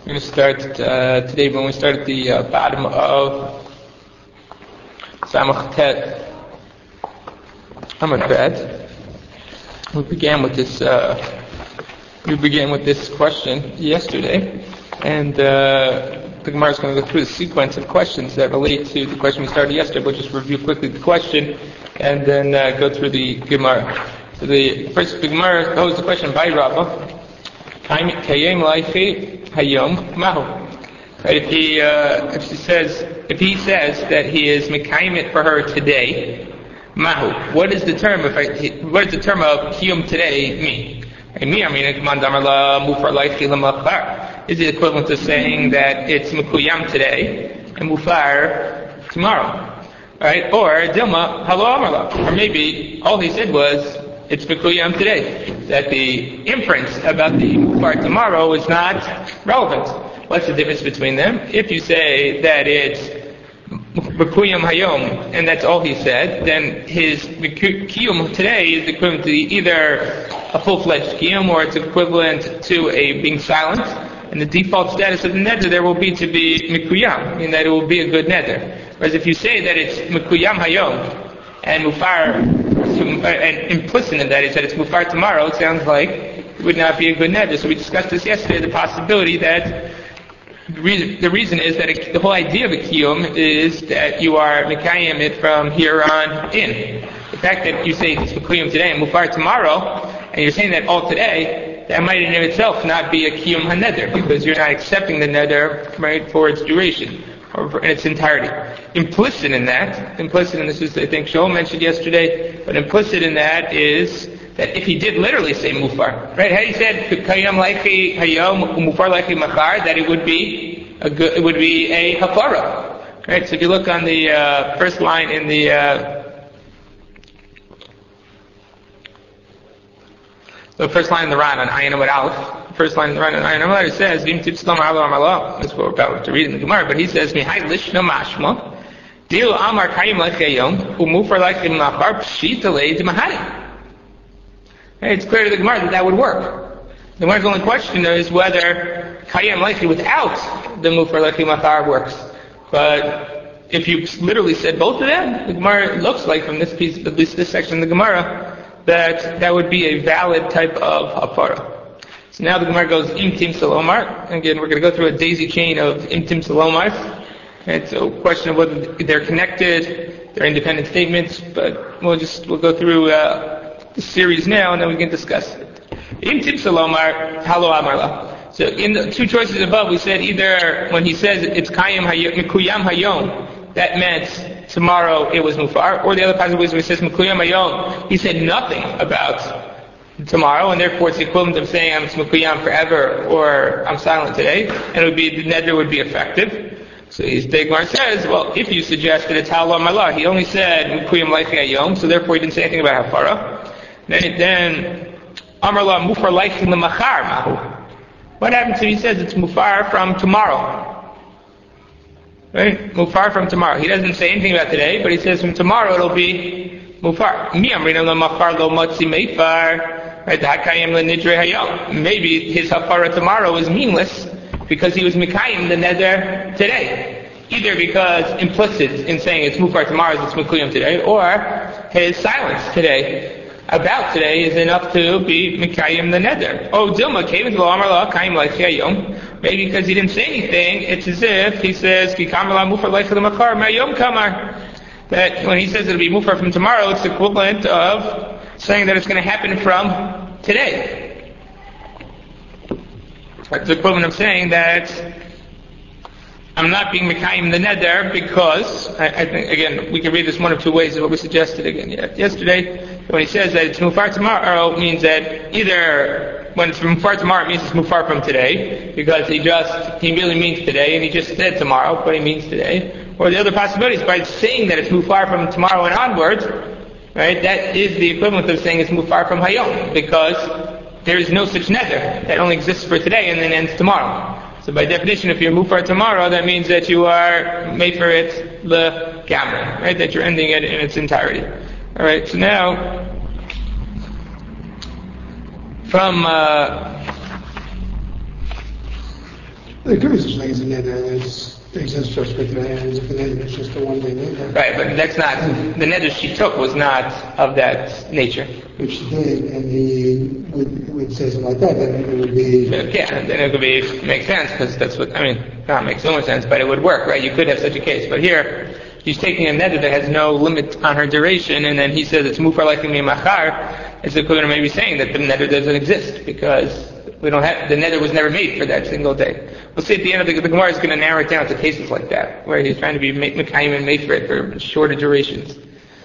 We're going to start today when we start at the bottom of Samach Tet Amud Bet. We began with this question yesterday, and the Gemara is going to go through the sequence of questions that relate to the question we started yesterday. We'll just review quickly the question and then go through the Gemara. So the Gemara posed the question by Rabbah. Kayem Laifi Hayom Mahu. If he says that he is mekayim it for her today, Mahu. What does the term of Kiyum today mean? Is it equivalent to saying that it's Mekuyam today and Mufar tomorrow? Right? Or Dilma Halo Amarla. Or maybe all he said was it's Mekuyam today. That the inference about the Mufar tomorrow is not relevant. What's the difference between them? If you say that it's Mekuyam Hayom and that's all he said, then his Kiyum today is equivalent to either a full-fledged Kiyum or it's equivalent to a being silent. And the default status of the neder there will be to be Mekuyam, meaning that it will be a good neder. Whereas if you say that it's Mekuyam Hayom and Mufar, and implicit in that is that it's Mufar tomorrow, it sounds like it would not be a good neder. So we discussed this yesterday, the possibility that the reason is that the whole idea of a kiyum is that you are mekayim it from here on in. The fact that you say it's mekayim today and mufar tomorrow, and you're saying that all today, that might in itself not be a kiyum haneder, because you're not accepting the neder right for its duration or in its entirety. Implicit in this is I think Shaul mentioned yesterday, but implicit in that is that if he did literally say mufar, right? Had he said kayam laichi hayom mufar laichi machar, that it would be a hafara, right? So if you look on the first line in the first line in the Ran on Ayin Amud Aleph, first line in the Ran on Ayin Amud Aleph, it says Vim Tipslam Halo Amarla. That's what we're about to read in the Gemara. But he says Mihai Lishna Mashma Dil Amar Kayim Laichi Hayom Umufar Laichi Machar Pshita Leid Mahari. It's clear to the Gemara that would work. The Gemara's only question is whether Kayam Laichi without the Mufar Laichi Machar works. But if you literally said both of them, the Gemara looks like from this piece, at least this section of the Gemara, that would be a valid type of hafara. So now the Gemara goes Imtim Salomar. Again, we're going to go through a daisy chain of Imtim Salomar. And so question of whether they're connected, they're independent statements, but we'll go through the series now, and then we can discuss it. Imtim Salomar, Halo Amarla. So in the two choices above, we said either when he says it's Kayam Mekuyam Hayom, that meant tomorrow it was Mufar, or the other possibility where he says Mekuyam Hayom, he said nothing about tomorrow, and therefore it's the equivalent of saying I'm Mekuyam forever, or I'm silent today, and it would be, the neder would be effective. So the Gemara says, well, if you suggest that it's Halo Amarla, he only said Mekuyam Laichi Hayom, so therefore he didn't say anything about Hafara. Then Amarla Mufar Laichi Lemachar Mahu. What happens if he says it's Mufar from tomorrow? Right? Mufar from tomorrow. He doesn't say anything about today, but he says from tomorrow it'll be Mufar. Mi Amrina Lemachar Lo Motzi Meifar. Right? Hakayim Lenidre Hayom. Maybe his Hafara tomorrow is meaningless because he was Mekayim the neder today. Either because implicit in saying it's Mufar tomorrow is it's Mekuyam today, or his silence today about today is enough to be Mekayim the neder. Oh, Dilma came into Amarla Kayim Laichi Hayom. Maybe because he didn't say anything, it's as if he says Ki Kamarla Mufar Laichi Lemachar Mayom Kamar. That when he says it'll be Mufar from tomorrow, it's equivalent of saying that it's going to happen from today. It's the equivalent of saying that I'm not being Mekayim the neder because, I think, again, we can read this one of two ways, is what we suggested again yesterday. When he says that it's Mufar tomorrow, it means that either when it's Mufar tomorrow, it means it's Mufar from today, because he really means today, and he just said tomorrow, but he means today. Or the other possibility is by saying that it's Mufar from tomorrow and onwards, right, that is the equivalent of saying it's Mufar from Hayom, because there is no such neder that only exists for today and then ends tomorrow. So by definition, if you're Mufar tomorrow, that means that you are made for it the gamra, right? That you're ending it in its entirety. All right. So now, from There could be such thing as a neder that exists for respect to the hand, if the neder is just a one-day neder. Right, but that's not, the neder she took was not of that nature. If she did, and he would say something like that, then it would be... Yeah, then it could make sense, because that's what, not make so much sense, but it would work, right? You could have such a case. But here, she's taking a neder that has no limit on her duration, and then he says it's mufar like machar. It's equivalent to maybe saying that the neder doesn't exist, because we don't have, the neder was never made for that single day. We'll see at the end of the Gemara is going to narrow it down to cases like that, where he's trying to be mekayim and made for shorter durations.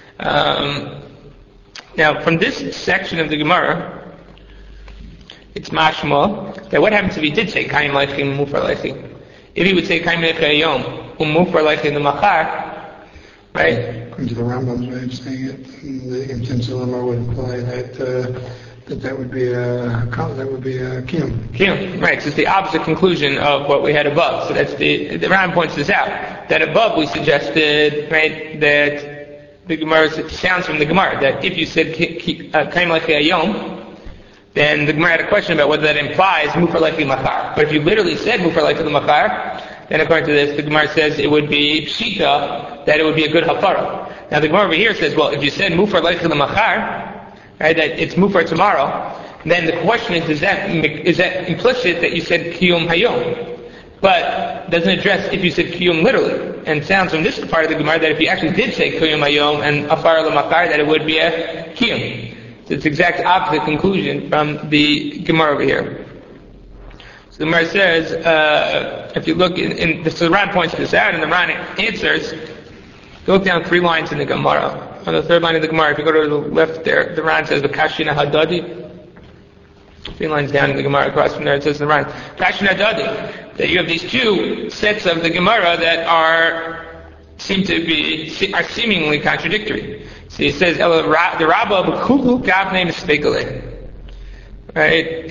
Now, from this section of the Gemara, it's mashma that what happens if he did say kayim leichim mufar leichim? If he would say kayim leichim yom mufar leichim the machar, right? According to the Rambam's way of saying it, the intense dilemma would imply that would be a kiyum. Kiyum, right? So it's the opposite conclusion of what we had above. So that's the Rambam points this out. That above we suggested, right, that the Gemara sounds from the Gemara that if you said kaim lechi ayom, then the Gemara had a question about whether that implies mufar lechi machar. But if you literally said mufar lechi machar, then according to this, the Gemara says it would be pshita, that it would be a good hafara. Now the Gemara over here says, well, if you said mufar lechi machar, right, that it's mufar tomorrow, then the question is that implicit that you said kiyum hayom? But doesn't address if you said kiyum literally. And sounds from this part of the Gemara that if you actually did say kiyum hayom and afar l'makar, that it would be a kiyum. So it's exact opposite conclusion from the Gemara over here. So the Gemara says, if you look so the Ran points this out, and the Ran answers. Go down 3 lines in the Gemara. On the 3rd line of the Gemara, if you go to the left there, the Ran says the Kashina Hadadi. 3 lines down in the Gemara, across from there, it says the Ran Kashina Hadadi. That you have these 2 sets of the Gemara that are seemingly contradictory. So he says the Rabbah b'Kuku Gavnei Mispegale. Right?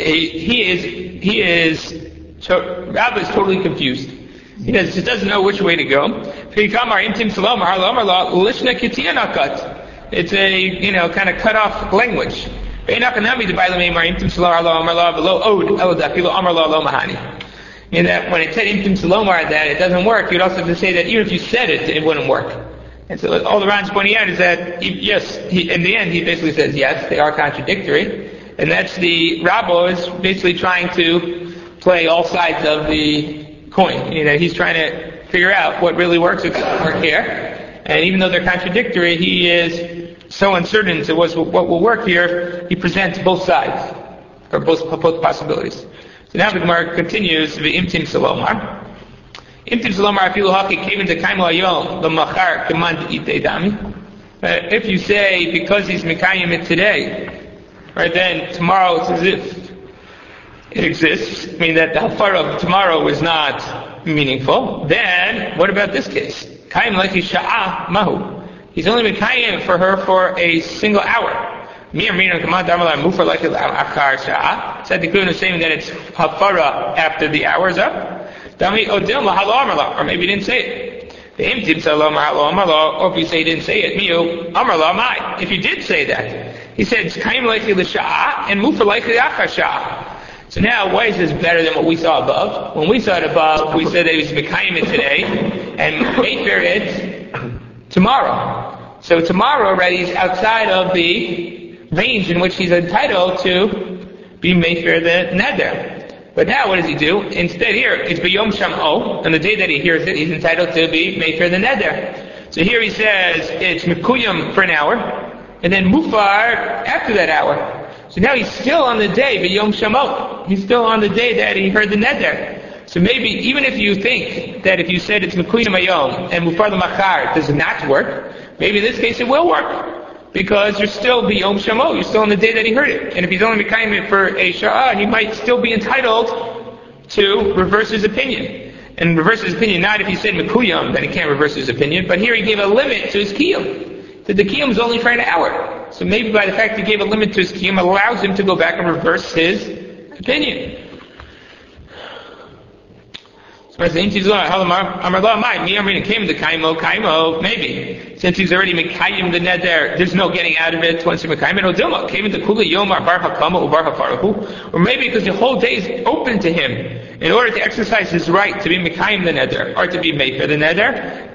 Rabbah is totally confused. He just doesn't know which way to go. It's a, kind of cut off language. In that when it said Imtim Salomar that it doesn't work, you'd also have to say that even if you said it, it wouldn't work. And so all the Ran's pointing out is that, in the end, he basically says, yes, they are contradictory. And that's the Rabbo is basically trying to play all sides of the coin. He's trying to figure out what really works, what doesn't work here. And even though they're contradictory, he is so uncertain as to what will work here, he presents both sides, or both possibilities. So now the Gemara continues, V'imtim Salomar. Imtim Salomar afilu haki came into Kaimo Ayom, L'machar K'man D'itei Dami. If you say, because he's Mekayim it today, right, then tomorrow it's as if it exists, meaning that the hafara of tomorrow is not meaningful, then what about this case? Kaim lechi sha'ah mahu. He's only been kayim for her for a single hour. Mir mina kamad darmala mufer lechi achar sha'ah. Said the Kuhn is saying that it's hafara after the hour is up. Dami odil mahalo amarla, or maybe he didn't say it. The imtim salom mahalo amarla, or if you say he didn't say it, miu amarla mai. If you did say that, he said kaim lechi l'sha'ah and mufer lechi achar sha'ah. So now, why is this better than what we saw above? When we saw it above, we said that he was Mekayim it today, and Mayfair it tomorrow. So tomorrow already is outside of the range in which he's entitled to be Mayfair the Neder. But now what does he do? Instead here, it's B'yom Sham'o, and the day that he hears it, he's entitled to be Mayfair the Neder. So here he says, it's Mekuyim for an hour, and then Mufar after that hour. So now he's still on the day, B'yom Shamot. He's still on the day that he heard the neder. So maybe, even if you think that if you said it's Mekuyim Ayom and Mufar L'Machar does not work, maybe in this case it will work. Because you're still B'yom Shamot. You're still on the day that he heard it. And if he's only Mekayim it for a Sha'ah, he might still be entitled to reverse his opinion. And reverse his opinion, not if he said Mekuyim, then he can't reverse his opinion, but here he gave a limit to his Kiyum. That the Kiyum is only for an hour. So maybe by the fact he gave a limit to his Kiyum allows him to go back and reverse his opinion. Maybe, since he's already mekayim the neder, there's no getting out of it once you're mekayim. Or maybe because the whole day is open to him in order to exercise his right to be mekayim the neder or to be mefer the neder.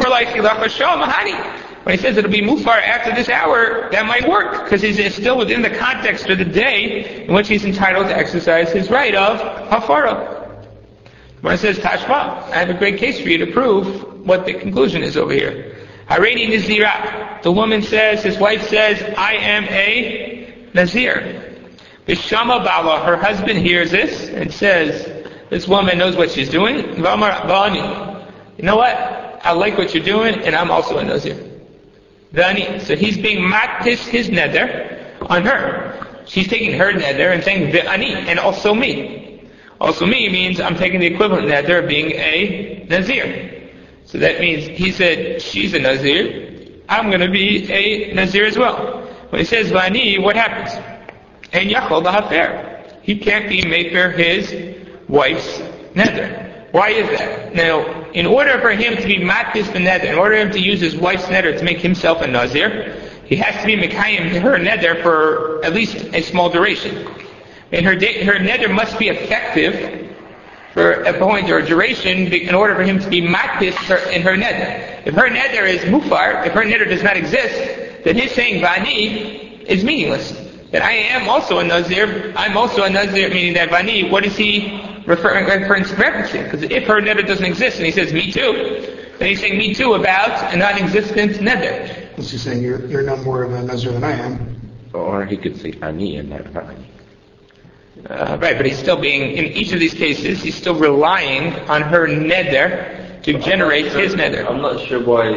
When he says it'll be mufar after this hour, that might work because he's still within the context of the day in which he's entitled to exercise his right of hafara. When it says Tashma, I have a great case for you to prove what the conclusion is over here. Hareini Nazira. The woman says, his wife says, I am a Nazir. Bishama Bala, her husband hears this and says, this woman knows what she's doing. Vamar Bani. You know what? I like what you're doing and I'm also a Nazir. Vani. So he's being matis his neder on her. She's taking her neder and saying, V'ani, and also me. Also me means I'm taking the equivalent neder of being a Nazir. So that means he said, she's a Nazir, I'm going to be a Nazir as well. When he says Vani, what happens? And Yachol Hafer. He can't be maker his wife's neder. Why is that? Now, in order for him to be matis the neder, in order for him to use his wife's neder to make himself a Nazir, he has to be mekayim her neder for at least a small duration. And her neder must be effective for a point or a duration in order for him to be matis in her neder. If her neder is mufar, if her neder does not exist, then his saying Vani is meaningless. That I am also a Nazir, I'm also a Nazir, meaning that Vani, what is he referencing? Because if her neder doesn't exist and he says me too, then he's saying me too about a non-existent neder. He's just saying you're no more of a Nazir than I am. Or he could say Ani and not Vani. Right, but he's still being, in each of these cases, he's still relying on her neder to generate his neder. I'm not sure why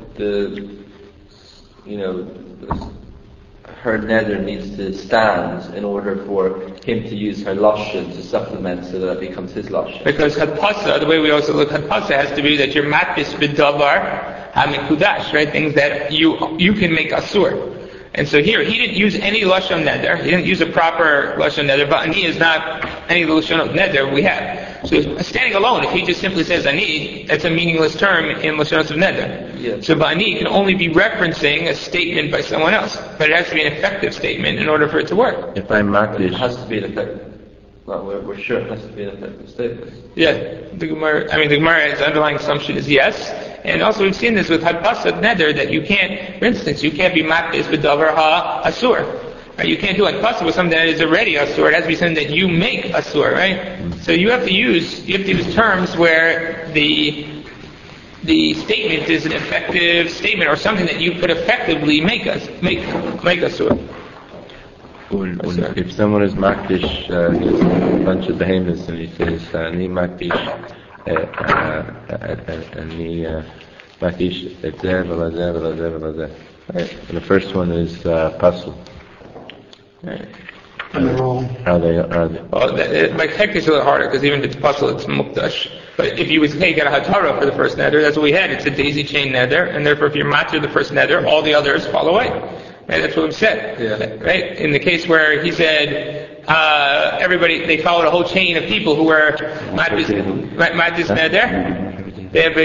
her neder needs to stand in order for him to use her lashon to supplement so that it becomes his lashon. Because hadpasa, the way we also look, hadpasa has to be that you're matbis b'davar hamikudash, right? Things that you can make asur. And so here, he didn't use any lashon neder. He didn't use a proper lashon neder. But ani is not any lashon of neder we have. So standing alone, if he just simply says ani, that's a meaningless term in lashon of neder. Yeah. So ba'ani can only be referencing a statement by someone else, but it has to be an effective statement in order for it to work. If I'm It has to be an effective. Well, we're sure it has to be an effective statement. Yeah, the Gemara's underlying assumption is yes. And also we've seen this with hadpasat neder, that you can't, for instance, you can't be makdis b'davar ha-asur. Right? You can't do hadpasat with something that is already asur. It has to be something that you make asur, right? So you have to use terms where the statement is an effective statement or something that you could effectively make asur. If someone is makdish a bunch of behemoths and he says ani makdish ani makdish etzev v'lazev v'lazev v'lazev, and the first one is pasul. Right. And they're all. Are they? Well, by technically it's a little harder because even if it's pasul, it's mukdash. But if you would take a hatara for the first neder, that's what we had. It's a daisy chain neder, and therefore if you're matir the first neder, all the others fall away. Right, that's what we said. Yeah. Right? In the case where he said, everybody, they followed a whole chain of people who were Madis Neder. They have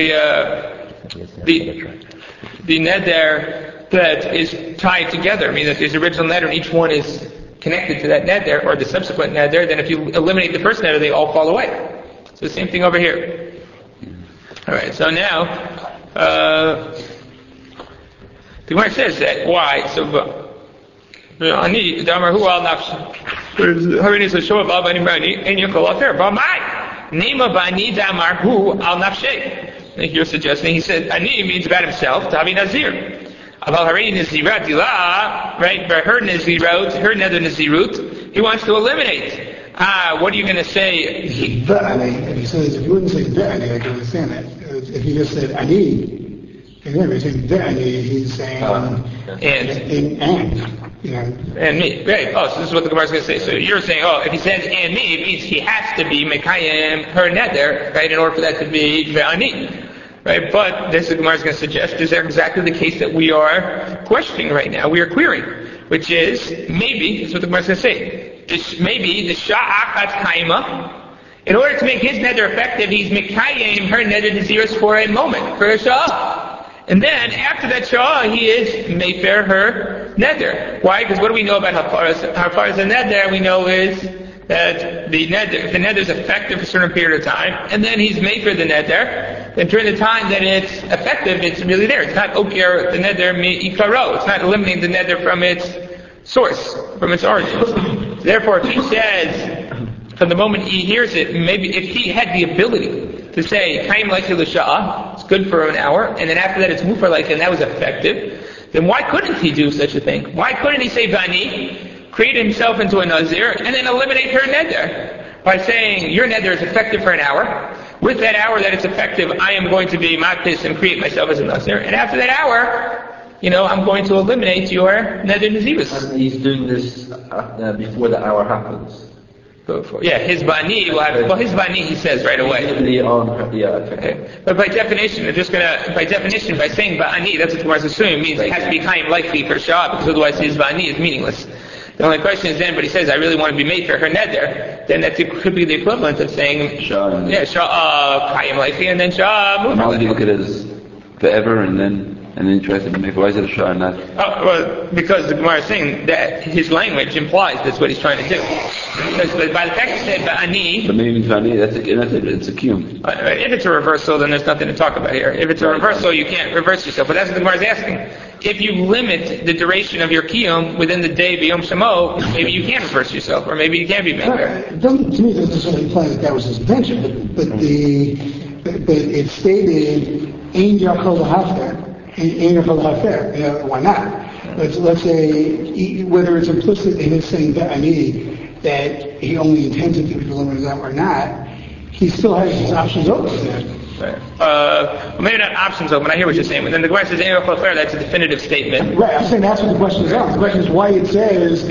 the Neder that is tied together. I mean, that there's original Neder and each one is connected to that Neder or the subsequent Neder. Then if you eliminate the first Neder, they all fall away. So the same thing over here. Alright, so now, the Gemara says that. Why? So, ani damar hu al nafshi. Harini says, "Show above any bani, and you call out there. But my name of ani damar hu al nafshi." I think you're suggesting he said ani means about himself to have nazir. About harini nazirat dila, right? But her nazirut, her nether nazirut, he wants to eliminate. What are you going to say? If he says, if you wouldn't say da'ani, I can understand that. If he just said ani. And then he's saying da'ani, he's saying and me, right? Oh, so this is what the Gemara is going to say. So you're saying, if he says and me, it means he has to be mekayim her neder, right? In order for that to be ve'ani, right? But this the Gemara is going to suggest is exactly the case that we are questioning right now. We are querying, which is maybe. That's what the Gemara is going to say. Maybe the sha'achat kaima. In order to make his neder effective, he's mekayim her neder naziris for a moment, for a sha'ah. And then, after that sha'ah, he is mefer her neder. Why? Because what do we know about hafaras and neder? We know is that the neder is effective for a certain period of time, and then he's mefer the neder. Then during the time that it's effective, it's really there. It's not okir the neder mi ikaro. It's not eliminating the neder from its source, from its origins. Therefore, if he says, from the moment he hears it, maybe if he had the ability to say, Kaim Laiki L'Sha'ah, it's good for an hour, and then after that it's Mufar Laiki, and that was effective, then why couldn't he do such a thing? Why couldn't he say, Bani, create himself into a Nazir, and then eliminate her neder? By saying, your neder is effective for an hour. With that hour that it's effective, I am going to be Maktis and create myself as a Nazir. And after that hour, I'm going to eliminate your neder Nazirus. And he's doing this before the hour happens. Yeah, his bani will have. Well, his bani he says right away. Okay. But by definition, by saying bani, that's what the Gemara is assuming means it has to be kind of likely for shah, because otherwise his bani is meaningless. The only question is then, but he says, I really want to be made for her neder. Then that could be the equivalent of saying shah, kayim likely, and then shah. How do you look at it as forever and then tries to make, why is it a shah and not? Oh, well, because the Gemara is saying that his language implies that's what he's trying to do. Because by the fact he said ba'ani, but maybe ba'ani, that's it, it's a kiyum. If it's a reversal, then there's nothing to talk about here. If it's a reversal, you can't reverse yourself. But that's what the Gemara is asking. If you limit the duration of your kiyum within the day b'yom shamo, maybe you can reverse yourself, or maybe you can be made there. To me, it doesn't really imply that was his intention, but it stated, Ein Yachol Hafter. Why not? Let's say, whether it's implicit in his saying ba'ani, that he only intended to eliminate them or not, he still has his options open there. Right. Well, maybe not options open. I hear what you're saying. But then the question is, that's a definitive statement. Right. I'm saying that's what the question is on. The question is why it says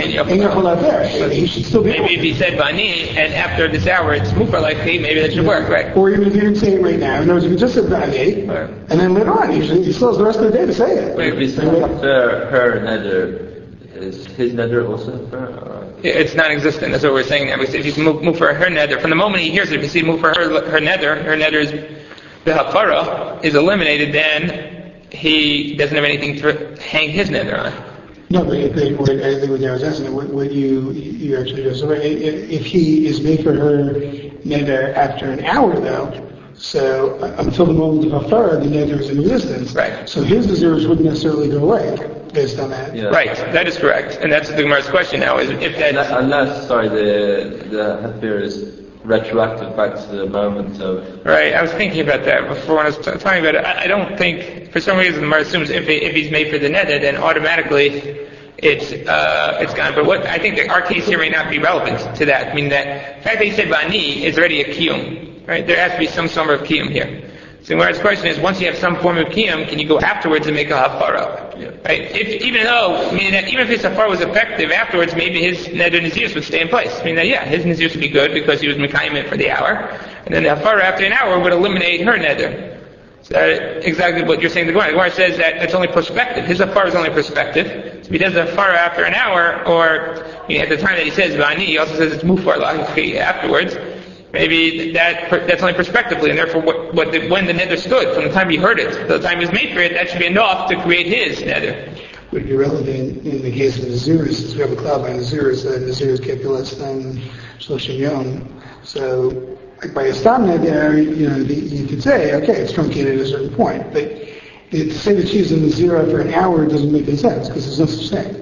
he should still be. Maybe if he said bani and after this hour it's mufar likely, maybe that should work, right? Or even if he didn't say it right now. In other words, if he just said bani, right, and then later on he still has the rest of the day to say it. Wait, if he said her neder, is his neder also for her? It's non-existent. That's what we're saying now. If he's move for her neder, from the moment he hears it, if you see move for her neder is the hafara is eliminated, then he doesn't have anything to hang his neder on. No, but I think what I was asking, what you actually do. So if he is made for her neder after an hour, though, so until the moment of hafara, the neder is in existence. Right. So his naziris wouldn't necessarily go away based on that. Yeah. Right. That is correct, and that's the Gemara's question now. Is if that unless the hafir is retroactive back to the moment of... Right, I was thinking about that before when I was talking about it. I don't think, for some reason, the Gemara assumes if he's made for the neder, then automatically it's gone. But what I think that our case here may not be relevant to that. I mean, that the fact that he said bani is already a kiyum, right? There has to be some form of kiyum here. So the Gemara's question is, once you have some form of kiyum, can you go afterwards and make a hafara? Yeah. Right? Even if his hafara was effective afterwards, maybe his neder nazirus would stay in place. I mean, his nazirus would be good because he was mekayim it for the hour, and then the hafara after an hour would eliminate her neder. So that's exactly what you're saying. The Gemara says that it's only prospective. His hafara is only prospective. So if he does the hafara after an hour, or at the time that he says bani, he also says it's mufar afterwards. Maybe that's only prospectively, and therefore when the neder stood, from the time he heard it to the time he was made for it, that should be enough to create his neder. Would be relevant in the case of Nazirus, since we have a cloud by Nazirus, that Nazirus can't be less than Shloshim Yom. So, like by a stam neder, you could say, okay, it's truncated at a certain point, but to say that she's in Nazirah for an hour doesn't make any sense, because there's no such thing.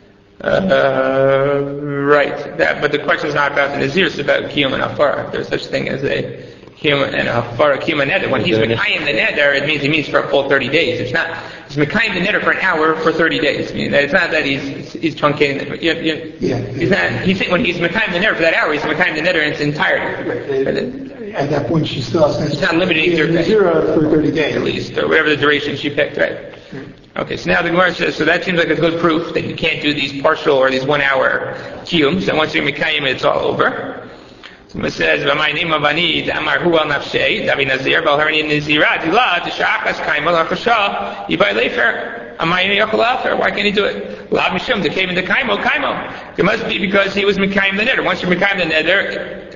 Right. But the question is not about the nazir; it's about kiyum and hafara. There's such thing as a kiyum and a hafara kiyum and neder. When he's mekayim the neder, it means for a full 30 days. It's not. He's mekayim the neder for an hour for 30 days. I mean, it's not that he's truncating it. He's not. When he's mekayim the neder for that hour, he's mekayim the neder in its entirety. Right. At that point, she still has It's not limiting to Nazirah for 30 days at least, or whatever the duration she picked. Right. Okay, so now the Gemara says, so that seems like a good proof that you can't do these partial or these 1 hour kiyums, and once you're mekayim it's all over. So it says, "V'may nima vanid amar hu al nafshei davi nazir balharni nazira dila t'shachas kaimal achasha yibai lefer amay yachol afer." Why can't he do it? Lav mishum the came in the kaimo. It must be because he was mekayim the neder. Once you're mekayim the neder,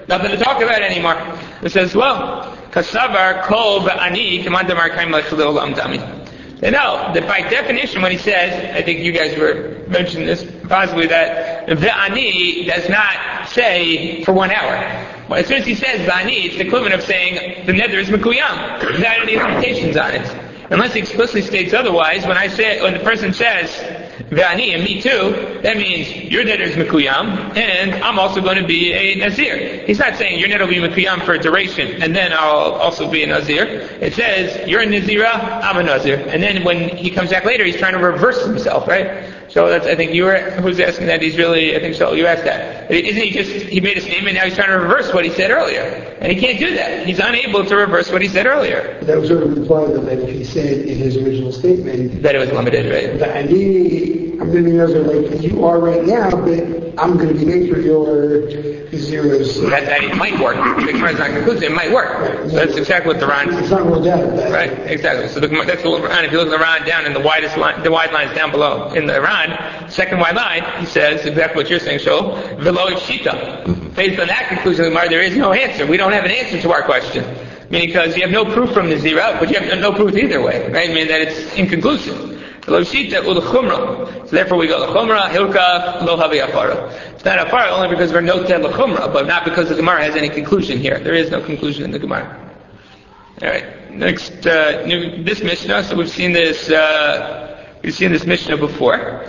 nothing to talk about anymore. It says, well, kasavar kol ba'ani kamandamar kaim lechilil amdami. They know that by definition, when he says, I think you guys were mentioning this, possibly that ve'ani does not say for 1 hour. Well, as soon as he says ve'ani, it's the equivalent of saying the neder is mekuyam, without any limitations on it. Unless he explicitly states otherwise, when the person says ve'ani and me too, that means your neder is mekuyam, and I'm also going to be a nazir. He's not saying your neder will be mekuyam for a duration, and then I'll also be a nazir. It says you're a nazira, I'm a nazir, and then when he comes back later, he's trying to reverse himself, right? So that's, I think who's asking that. He's really, I think so. You asked that. Isn't he made a statement, now he's trying to reverse what he said earlier, and he can't do that. He's unable to reverse what he said earlier. That was sort of implied that if he said in his original statement that it was limited, right? I'm going to be nazir like you are right now, but I'm going to be made for your zeros. That it might work. The Gemara is not conclusive. It might work. Right. So that's exactly what the Ran. It's not ruled out. Right. Exactly. So that's what Ran. If you look at the Ran down in the wide lines down below in the Ran, second wide line, he says exactly what you're saying. So velo shita. Based on that conclusion, there is no answer. We don't have an answer to our question. Meaning, because you have no proof from the zira, but you have no proof either way. Right? I mean that it's inconclusive. So therefore we go l'chumra, hilka, lo havi afara. It's not afara only because we're noted l'chumra, but not because the Gemara has any conclusion here. There is no conclusion in the Gemara. Alright, next, this Mishnah, so we've seen this Mishnah before.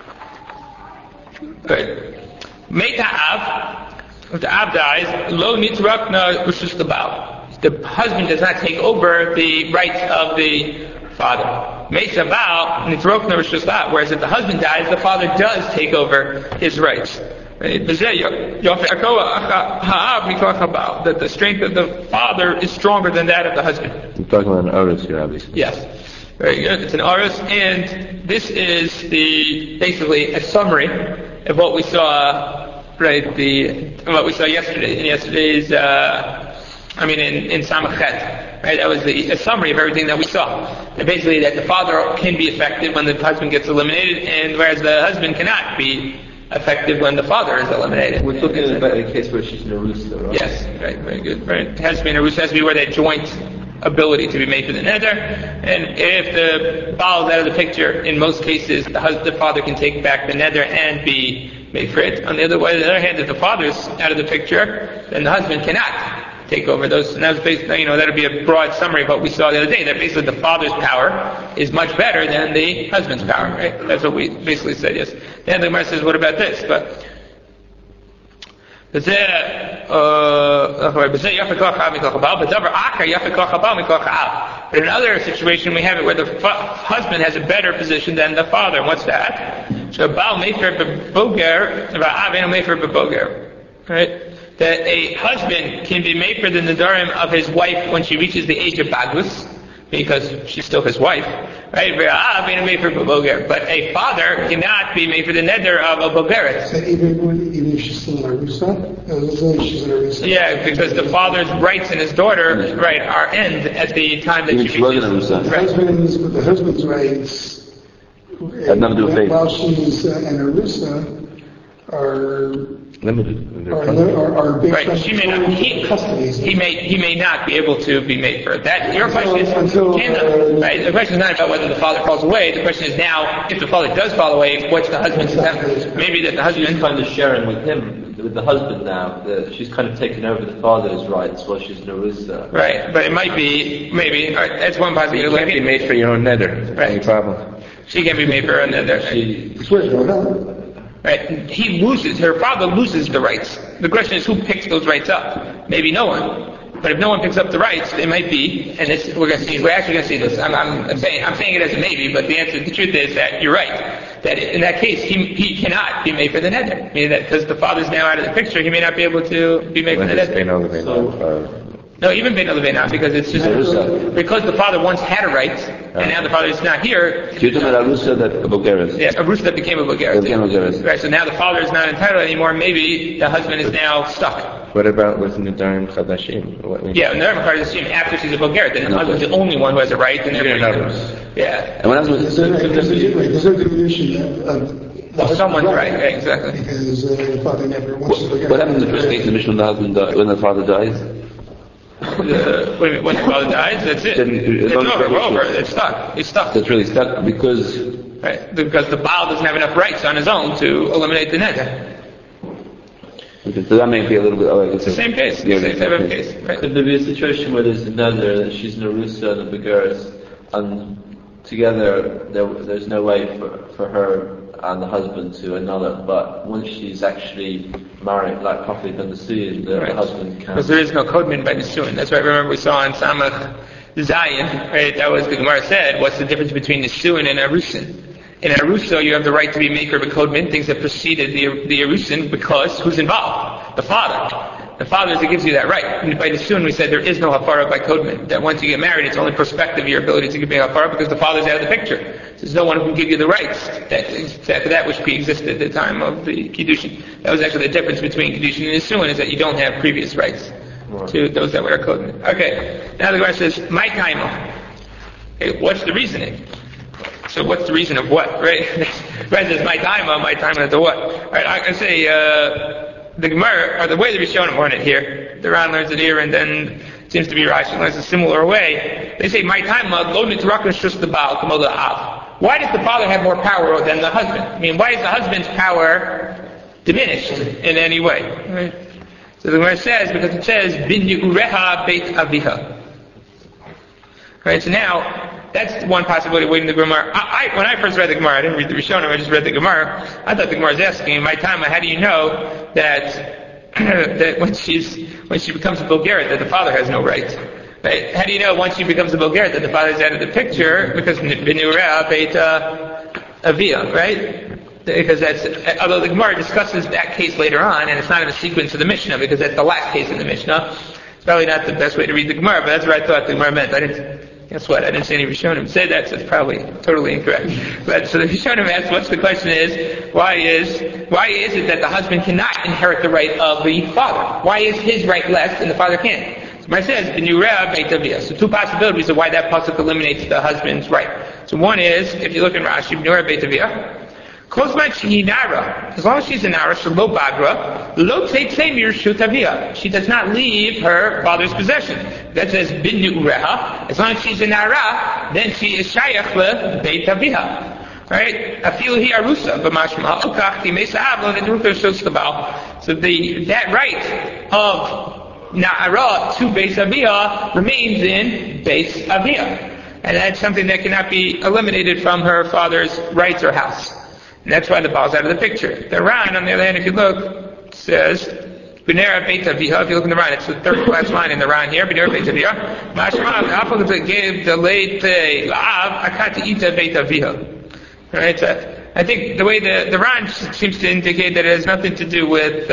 Alright. Meita Av, if the Av dies, lo nitrakna rishus l'bal. The husband does not take over the rights of the father. Whereas if the husband dies, the father does take over his rights. That the strength of the father is stronger than that of the husband. You're talking about an Orus here, obviously. Yes. Very good. It's an Orus, and this is basically a summary of what we saw, what we saw yesterday. In yesterday's, in Samachet. Right, that was a summary of everything that we saw. And basically, that the father can be effective when the husband gets eliminated, and whereas the husband cannot be effective when the father is eliminated. We're talking about a case where she's Narusa, right? Yes, right, very good. Right, it has to be Narusa. It has to be where that joint ability to be made for the neder. And if the Baal is out of the picture, in most cases, the father can take back the neder and be made for it. On the other hand, if the father is out of the picture, then the husband cannot take over those. And that was basically, that'll be a broad summary of what we saw the other day. That basically the father's power is much better than the husband's power, right? That's what we basically said, yes. Then the Gemara says, what about this? But in another situation we have it where the husband has a better position than the father. And what's that? Right? That a husband can be made for the nedarim of his wife when she reaches the age of bagus, because she's still his wife, right? But a father cannot be made for the neder of a bogeret. So even if she's still an arusa? She's an arusa? Yeah, because the father's rights in his daughter, right, are end at the time that she reaches. The husband's rights have nothing to do with faith. While she's an arusa are limited. Are based right. on She may not. He may not be able to be made for it. That your question is right. The question is not about whether the father falls away. The question is now, if the father does fall away, what's the husband's intent? Maybe that the husband is kind of sharing with him, with the husband now. That she's kind of taken over the father's rights while she's Narusa. Right, but it might be maybe. All right, that's one possibility. You can't be made for your own neder. Right. Any problem? She can be made for her own neder. Right? Her father loses the rights. The question is, who picks those rights up? Maybe no one. But if no one picks up the rights, it might be, and we're actually going to see this. I'm saying it as a maybe, but the truth is that you're right. That in that case, he cannot be made for the neder. Meaning that because the father's now out of the picture, he may not be able to be made for the neder. No, even Bein Levein, because it's just because the father once had a right, and now the father is not here. So you're talking about Arusa that Bogeres? Yeah, a Arusa that became a Bogeres. Right, so now the father is not entitled anymore. Maybe the husband is now stuck. What about with Nedarim Chadashim? Yeah, Nedarim Chadashim after she's a Bogeres, then the husband's the only one who has a right. And yeah. And when I was there's no definition of Someone's right, yeah, exactly. Because the father never wants to look at What happens in the first case in the Mishnah when the father dies? When the father dies, that's it. Then It's over. It's stuck. It's stuck. That's really stuck because Because the Baal doesn't have enough rights on his own to eliminate the neder. so that may be a little bit. It's the same case. Yeah, Same type of case. Right. Could there be a situation where there's a neder that she's an Arusa and a Begaris, and together there's no way for her and the husband to annul it, but once she's actually married, like properly done the Nisuin, the husband can. Because there is no Kodmin by Nisuin. That's right. Remember we saw in Samach Zion, right? That was the Gemara said. What's the difference between Nisuin and Arusin? In Arusa, you have the right to be maker of a Kodmin, things that preceded the Arusin, because who's involved? The father. The father is that gives you that right. And by Nisuin, we said there is no Hafara by Kodmin. That once you get married, it's only prospective your ability to give a Hafara because the father's out of the picture. So there's no one who can give you the rights. That which pre-existed at the time of the Kiddushin. That was actually the difference between Kiddushin and Nisuin, is that you don't have previous rights to those that were a Kodmin. Okay, now the question is, my kaimo. Okay, what's the reasoning? So what's the reason of what, right? Right, says my time to what? Alright, I can say, the Gemara, or the way the Rishonim learn it here, the Ran learns it here, and then it seems to be Rashi learns a similar way. They say, my time, lo nitrakon shus the Baal, kamo la'av. Why does the father have more power than the husband? I mean, why is the husband's power diminished in any way? Right? So the Gemara says, because it says, bin yu'ureha beit aviha. Right, so now, that's one possibility of waiting the Gemara. When I first read the Gemara, I didn't read the Rishonim, I just read the Gemara. I thought the Gemara was asking, in my time, how do you know that that when she becomes a Bulgarian, that the father has no right? Right? How do you know once she becomes a Bulgarian that the father's out of the picture? Because B'nurah Beit Avia, right? Because although the Gemara discusses that case later on, and it's not in the sequence of the Mishnah, because that's the last case in the Mishnah. It's probably not the best way to read the Gemara, but that's what I thought the Gemara meant. Guess what? I didn't see any Rishonim say that, so it's probably totally incorrect. But so the Rishonim asked, what's the question is, why is it that the husband cannot inherit the right of the father? Why is his right less and the father can't? So it says, B'nurah beit avia. So two possibilities of why that pasuk eliminates the husband's right. So one is, if you look in Rashi, B'nurah beit avia, as long as she's a nara, shelo bagra, lo teitzei mirshut avia. She does not leave her father's possession. That says bin nu'ureha. As long as she's a nara, then she is shayach le beit aviha. Right? Afilu hi arusa b'mashma okach ti meisa'av lo nedruka shos tabal. So that right of nara to beis aviha remains in beis aviha, and that's something that cannot be eliminated from her father's rights or house. And that's why the Baal's out of the picture. The Ran, on the other hand, if you look, says, B'nera Beit Aviha. If you look in the Ran, it's the third last line in the Ran here. B'nera Beit Aviha. Mashma Apol gave the late La'av Akati Ita Beit Aviha. Right? So I think the way the Ran seems to indicate that it has nothing to do with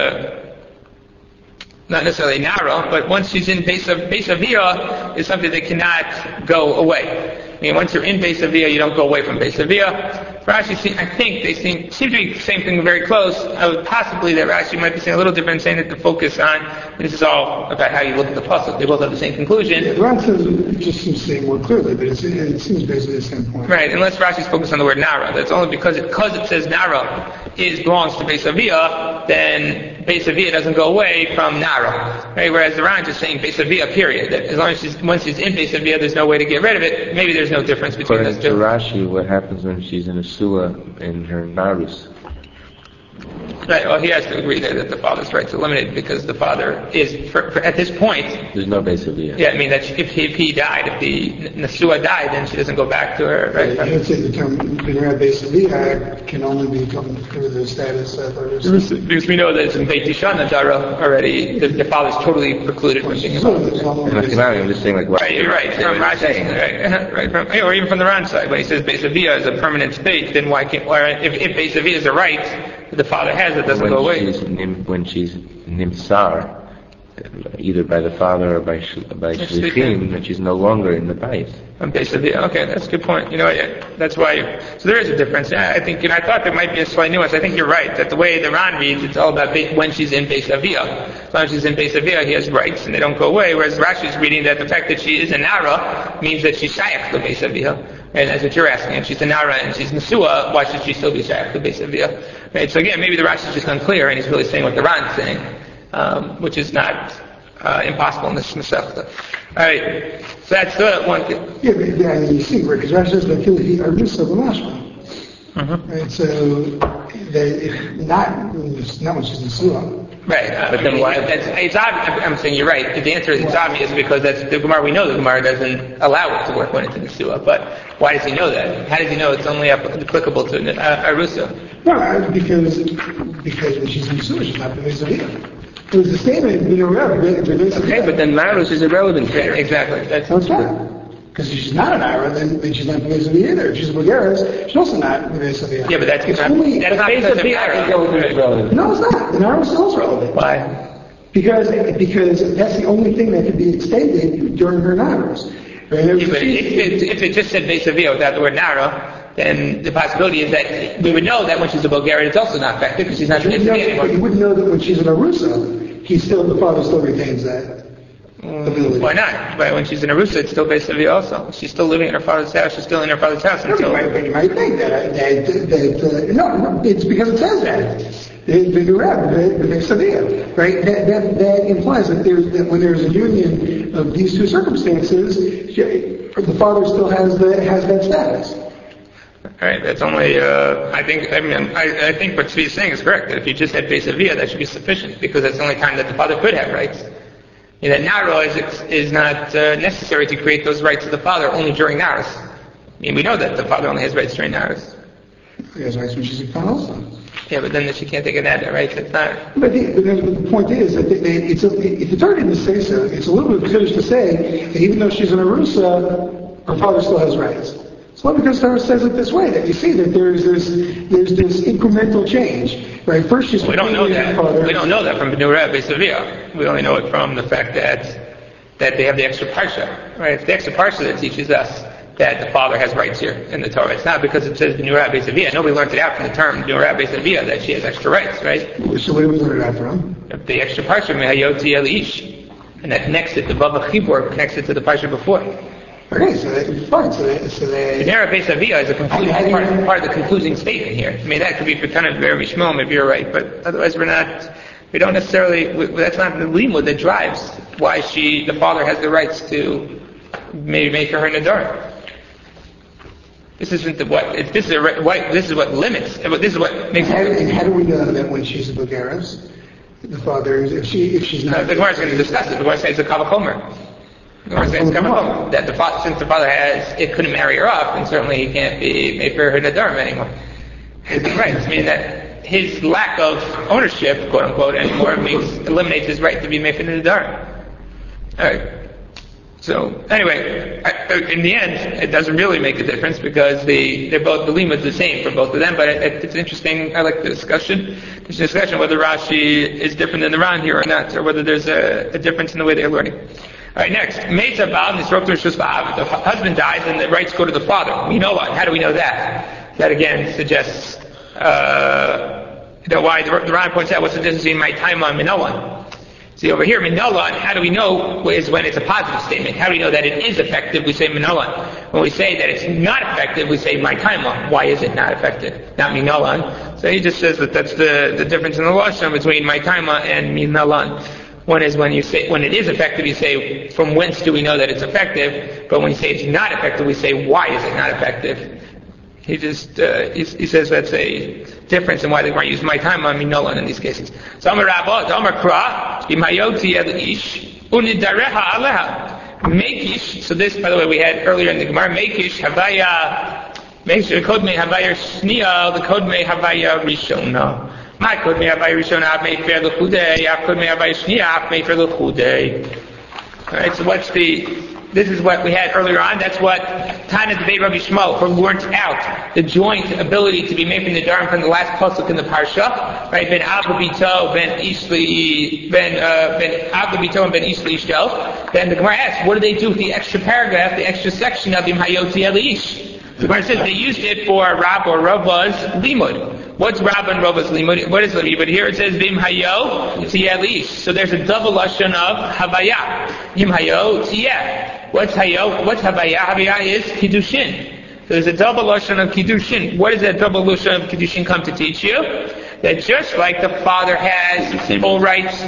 not necessarily Nara, but once she's in Beis Aviha is something that cannot go away. I mean, once you're in Beis Aviha, you don't go away from Beis Aviha. Rashi, I think they seem to be the same thing very close. Possibly that Rashi might be saying a little different, saying that the focus on, this is all about how you look at the pasuk. They both have the same conclusion. Yeah, Rashi says it just seems to say more clearly, but it seems basically the same point. Right, unless Rashi's focused on the word Nara. That's only because it says Nara belongs to Beis Aviha, then Beis Aviha doesn't go away from Nara. Right? Whereas the Ran is saying Beis Aviha, period. That as long as once she's in Beis Aviha, there's no way to get rid of it. Maybe there's no difference between those two. According to Rashi, what happens when she's in a Sua in her Narus? Right, well, he has to agree there that the father's rights are limited because the father is, at this point... There's no Beis Aviha. Yeah, I mean, that if he died, if the Nesua died, then she doesn't go back to her, right? I would say the term B'nera Beis Aviha can only become through the status of because we know that it's in Beit Isha Nadara already, the father's totally precluded from being involved. I'm just saying, like, what? Right, you're right, from Rashi, right, or even from the Ran side, when he says Beis Aviha is a permanent state, then why can't, if Beis Aviha is a right, the father has it, doesn't go away. When she's Nimsar, either by the father or by shlichim, that she's no longer in the bais. Okay, that's a good point. That's why. So there is a difference. I think. I thought there might be a slight nuance. I think you're right that the way the Ran reads, it's all about when she's in Beis Aviyah. As long as she's in Beis Aviyah, he has rights and they don't go away. Whereas Rashi's reading that the fact that she is a Nara means that she's shaykh to Beis Aviyah. And that's what you're asking. If she's a Nara and she's Nesua, why should she still be shaykh to Beis Aviyah? Right. So again, maybe the Rashi's just unclear and he's really saying what the Ran's saying, which is not impossible in this Masechta. Alright, so that's the one thing. Yeah, but you see, because Rashi says that he arusa b'mashma. Right, so not when she's in Surah. Right, but then why? It's obvious. I'm saying you're right. The answer is it's obvious because that's the Gemara. We know the Gemara doesn't allow it to work when it's in the Surah. But why does he know that? How does he know it's only applicable to arusa? No, because when she's in Surah, she's not Beis Aviyah. It was the statement, Okay, but then Marus is irrelevant here. Exactly. That's right. Because if she's not an Ira, then she's not Beis Aviyah either. If she's a Bulgaris, she's also not Beis Aviyah. Yeah, but that's not Beis Aviyah. No, it's not. The Ira still is relevant. Why? Because that's the only thing that could be extended during her Naras. Right? If it just said Beis Aviyah without the word Nara, then the possibility is that we would know that when she's a Bulgarian, it's also not effective because she's not Beis Aviyah anymore. But you wouldn't know that when she's an Arusa, the father still retains that ability. Why not? But when she's in Arusa, it's still Beis Aviyah also. She's still living in her father's house. She's still in her father's house until. You might think that no, it's because it says that. The Beis Aviyah, right? That implies that when there's a union of these two circumstances, the father still has that status. All right, that's only. I think what Tzvi's saying is correct. That if you just had Beis Aviyah, that should be sufficient because that's the only time that the father could have rights. That Nara is not necessary to create those rights to the father only during Naras. We know that the father only has rights during Naras. He has rights when she's a Khan also. Yeah, but then she can't take a Nada, right? That's not. But the point is that if the Torah didn't say so, it's a little bit foolish to say that even though she's an Arusa, her father still has rights. It's not because Torah says it this way that you see that there's this incremental change, right? First, she's we don't know that. We don't know that from Benura Beis Aviyah. We only know it from the fact that they have the extra parsha, right? It's the extra parsha that teaches us that the father has rights here in the Torah. It's not because it says Benura Beis Aviyah. Nobody learned it out from the term Benura Beis Aviyah that she has extra rights, right? So where do we learn it out from? The extra parsha Mehayoti Elish, and that connects it. The Bava Chibur connects it to the parsha before. Okay, so fine. So Benura Beis Aviyah is a part of the concluding statement here. That could be kind of very Shmuel, maybe you're right, but otherwise we don't necessarily, that's not the limud that drives why the father has the rights to maybe make her Nadar. This is what limits, this is what makes it. And how do we know that when she's a Bulgaris, the father, if she's not... The Gemara is going to discuss it. The Gemara says it's a Kavachomer. That since the father it couldn't marry her off, and certainly he can't be made for her Nadarim anymore. Right, that his lack of ownership, quote unquote, anymore eliminates his right to be made for Nadarim. Alright. So anyway, in the end, it doesn't really make a difference because the limud is the same for both of them. But it's interesting. I like the discussion. There's a discussion whether Rashi is different than the Ran here or not, or whether there's a difference in the way they're learning. All right, next. The husband dies and the rights go to the father. We know what? How do we know that? That again suggests why the Ran points out what's the difference between my time on Minolan. See over here, Minolan, how do we know is when it's a positive statement? How do we know that it is effective? We say Minolan. When we say that it's not effective, we say my time on. Why is it not effective? Not Minolan. So he just says that that's the difference in the lashon between my time and Minolan. One is when it is effective, you say, from whence do we know that it's effective? But when you say it's not effective, we say, why is it not effective? He just, he says that's a difference in why they weren't using my time on Minolan in these cases. So Amar Rabba, Amar Kra, Imayoti Elish, Unidareha Aleha. Mekish, so this, by the way, we had earlier in the Gemara, Mekish, Havaya, the code may Havaya Shnia, the code may Havaya Rishona. My code may Havaya Rishona, I've made fair the Chudei, I've code may Havaya Shnia, I've made fair the Chudei. Alright, so what's the This is what we had earlier on. That's what Tana Debate Rabbi Shmuel, who learned out the joint ability to be made from the Nadarim from the last pasuk in the parsha, right? Ben Abba Bito, Ben Ishli, Ben Abba Bito, and Ben Ishli Ishtel. Then the Gemara asks, what do they do with the extra paragraph, the extra section of Im Hayoti Elish? The Gemara says they used it for Rab or Rava's limud. What's Rab and Rava's limud? What is limud? But here it says Vim Hayo Tiyelish. So there's a double lashon of Havaya. Vim Hayo Tiyeh. What's Hayo? What's Havaya? Havaya is Kiddushin. So there's a double lashon of Kiddushin. What does that double lashon of Kiddushin come to teach you? That just like the father has full rights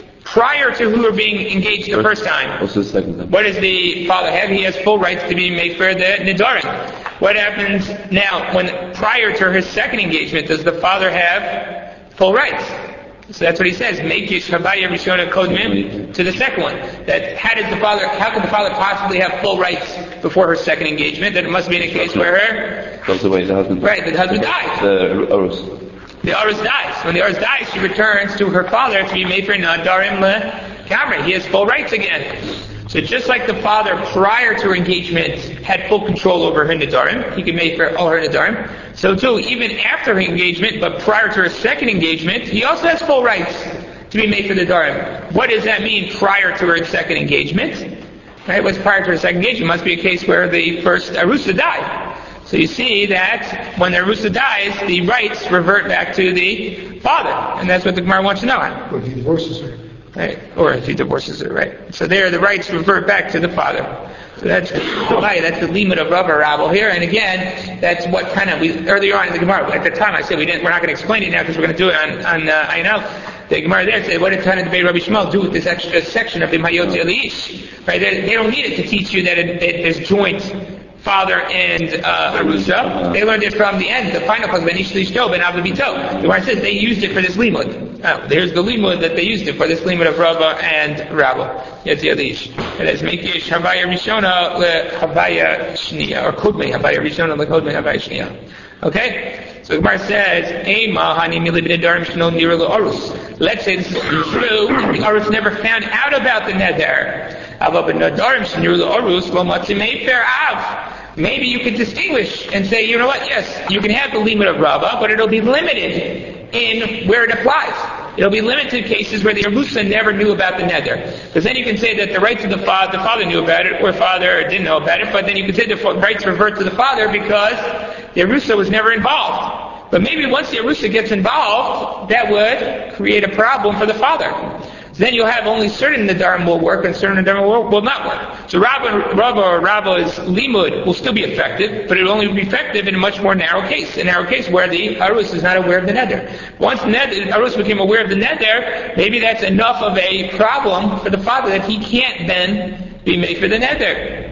prior to who are being engaged the first time. What's the second time? What does the father have? He has full rights to be made for the Nidarim. What happens now when prior to his second engagement, does the father have full rights? So that's what he says. Mekish Havaya Rishona Kodmim to the second one. That how could the father possibly have full rights before her second engagement? That it must be in a case where Goes away, the husband. Right, the husband dies. The Urus. The Urus dies. When the Urus dies, she returns to her father to be made for Nadarim LeKamri. He has full rights again. So just like the father prior to her engagement had full control over her Nadarim, he could make for all her Nadarim, so too, even after her engagement, but prior to her second engagement, he also has full rights to be made for Nadarim. What does that mean prior to her second engagement? Right? What's prior to her second engagement? It must be a case where the first Arusa died. So you see that when the Arusa dies, the rights revert back to the father. And that's what the Gemara wants to know. Or if he divorces her. Right? Or if he divorces her, right? So there, the rights revert back to the father. So that's the limit of Rav Rabel here. And again, that's what kind of, earlier on in the Gemara, at the time I said we're not going to explain it now because we're going to do it on I know. The Gemara there said, what did Tana Debate Rabbi Shmuel do with this extra section of the Hayot Elish? Right? They don't need it to teach you that there's joint father and Arusa. They learned it from the end, the final clause, Ben Ish Lishto, Ben Abba Bito. The Gemara says they used it for this limud. There's the limud that they used it for, this limud of Rava and Rabba. Yetzi Elish. And it's Mekish Havaya Rishona Le Havaya Shnia, or Kodmei Havaya Rishona Le Kodmei Havaya Shnia. Okay? So the Gemara says, Eima Hani Mili B'Nedarim Shno Nira Le Orus. Let's say this is true, the Orus never found out about the Neder. Maybe you could distinguish and say, you know what, yes, you can have the limit of Rava, but it'll be limited in where it applies. It'll be limited to cases where the Arusa never knew about the Neder. Because then you can say that the rights of the father knew about it, or father didn't know about it, but then you can say the rights revert to the father because the Arusa was never involved. But maybe once the Arusa gets involved, that would create a problem for the father. So then you'll have only certain Nadarim will work and certain Nadarim will not work. So Rabba's limud will still be effective, but it will only be effective in a much more narrow case. A narrow case where the Arus is not aware of the Neder. Once the Arus became aware of the Neder, maybe that's enough of a problem for the father that he can't then be made for the Neder.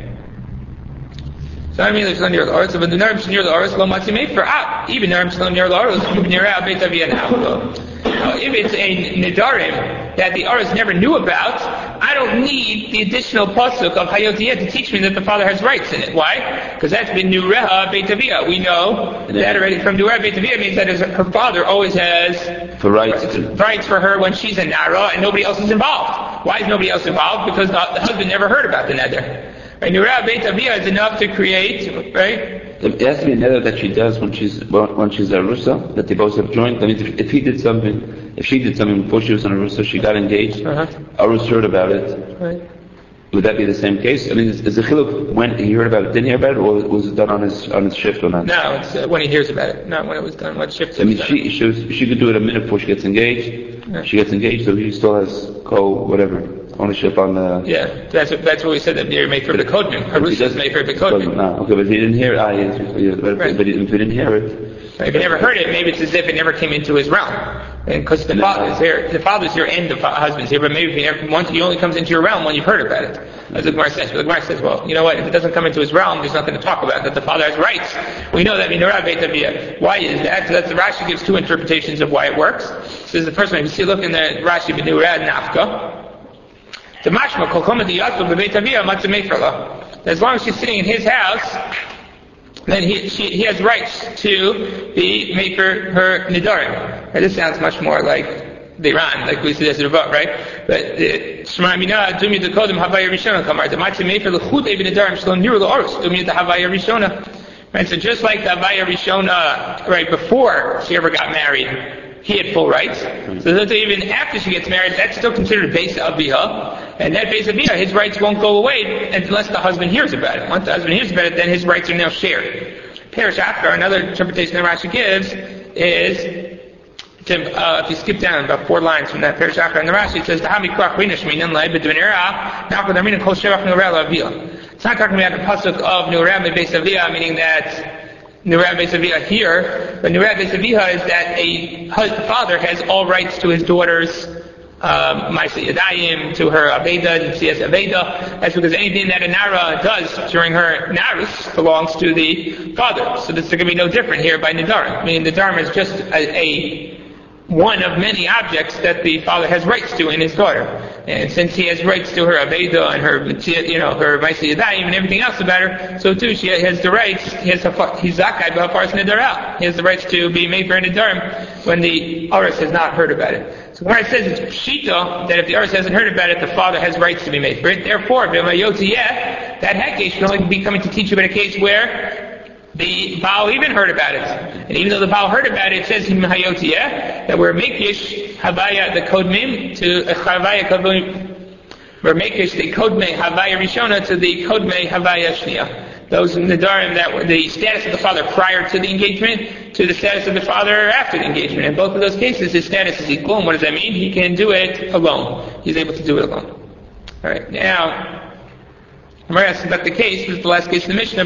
So I mean, there's near the Arus, but the Nadarim near the Arus, lo matzi made for even Nadarim near the Arus, near Al Beit Avia now. If it's a Nadarim that the Arus never knew about, I don't need the additional pasuk of Hayotiyah to teach me that the father has rights in it. Why? Because that's been Nureha Beit Avia. We know that already from Nureha Beit Avia means that her father always has rights for her when she's a Nara and nobody else is involved. Why is nobody else involved? Because the husband never heard about the Neder. Right? Nureha Beit Avia is enough to create, right? It has to be another that she does when she's a Rusa, that they both have joined. I mean, if she did something before she was an Arusa, she got engaged, Arus heard about it, right. Would that be the same case? I mean, is the chiluk when he heard about it, didn't hear about it, or was it done on his shift or not? No, it's when he hears about it, not when it was done, what shift it was done. She could do it a minute before she gets engaged. Yeah. She gets engaged, so he still has ownership on the... Yeah, that's what we said, that they're made for the Kodmim. Arusa is made for the Kodmim. Okay, but if he didn't hear it, right. But if he didn't hear it... If he never heard it, maybe it's as if it never came into his realm. And because the father's here and the husband's here, but maybe he only comes into your realm when you've heard about it. As the Gemara says. But the Gemara says, well, you know what, if it doesn't come into his realm, there's nothing to talk about, that the father has rights. We know that Minurah Beit Avia. Why is that? So that's the Rashi gives two interpretations of why it works. So this is the first one. If you see, look in the Rashi, Minurah Nafka. The mashma kol koma diyatu bebeit avia matzimei ferla. As long as she's sitting in his house, then he has rights to be made for her nidarim. This sounds much more like the Iran, like we suggested above, right? But Shema Mina Dumi the Kodem Havaya Rishona Kamar. The Matzah Mefer L'chud Even Nedarim Shalom Niru L'Orus Dumi the Havaya Rishona. Right, so just like the Havaya Rishona, right, before she ever got married, he had full rights. So that even after she gets married, that's still considered Beis Aviha. And that Beis Aviha, his rights won't go away unless the husband hears about it. Once the husband hears about it, then his rights are now shared. Perish Akbar, another interpretation that Rashi gives is, if you skip down about 4 lines from that Perish Akbar in the Rashi, it says, it's not talking about the pasuk of Nureh Beis Aviha, meaning that Nureh Beis Aviha here, but Nureh Beis Aviha is that a father has all rights to his daughter's Ma'aseh Yadayim, to her Aveda, she has Aveda. That's because anything that a Nara does during her Narus belongs to the father. So this is going to be no different here by Nidarim. I mean, Nidarim is just a one of many objects that the father has rights to in his daughter. And since he has rights to her Aveda and her, her Ma'aseh Yadayim and everything else about her, so too she has the rights, he's Zakai B'Hafaras Nidarah. He has the rights to be made for a Nidarim when the Aris has not heard about it. So when it says it's Pshita, that if the Aris hasn't heard about it, the father has rights to be made for it. Therefore, that Hekesh can only be coming to teach you about a case where the Baal even heard about it. And even though the Baal heard about it, it says in Hayotiyeh that we're Mekish Havaya the Kodmim to Havaya Kodmim. We're Mekish the Kodmei Havaya Rishona to the Kodmei Havaya Shnia. Those in the Nidarim that were the status of the father prior to the engagement to the status of the father after the engagement. In both of those cases, his status is equal. And what does that mean? He can do it alone. He's able to do it alone. Alright, now, Gemara asks about the case, this is the last case of the Mishnah,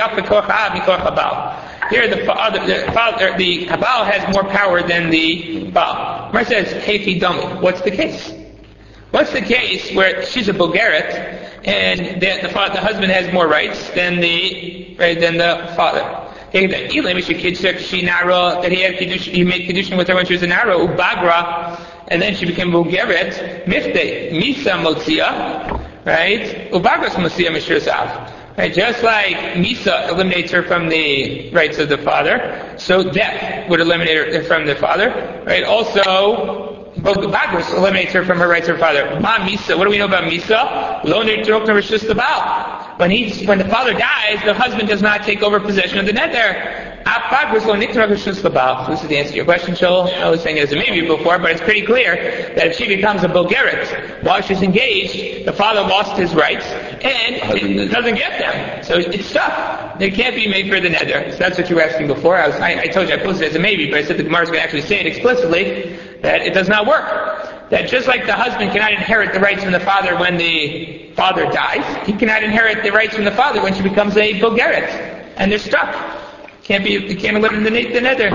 here the Baal has more power than the Baal. Gemara says, Hefi Dami, what's the case? What's the case where she's a Bulgaret and the husband has more rights than the father? That he made Kiddushin with her when she was a Nara, Ubagra, and then she became Bulgaret, Mifte, Misa Motzia, right? Ubagras Motzia Mishra Zav. Right? Just like Misa eliminates her from the rights of the father, so death would eliminate her from the father, right? Also, Bagras eliminates her from her rights of her father. Ma Misa, what do we know about Misa? When the father dies, the husband does not take over possession of the nether. This is the answer to your question, Joel. I was saying it as a maybe before, but it's pretty clear that if she becomes a Bulgaret while she's engaged, the father lost his rights and it doesn't get them. So it's stuck. They can't be made for the nether. So that's what you were asking before. I told you I posted it as a maybe, but I said the Gemara is going to actually say it explicitly that it does not work. That just like the husband cannot inherit the rights from the father when the father dies, he cannot inherit the rights from the father when she becomes a Bulgaret. And they're stuck. Can't live in the nether.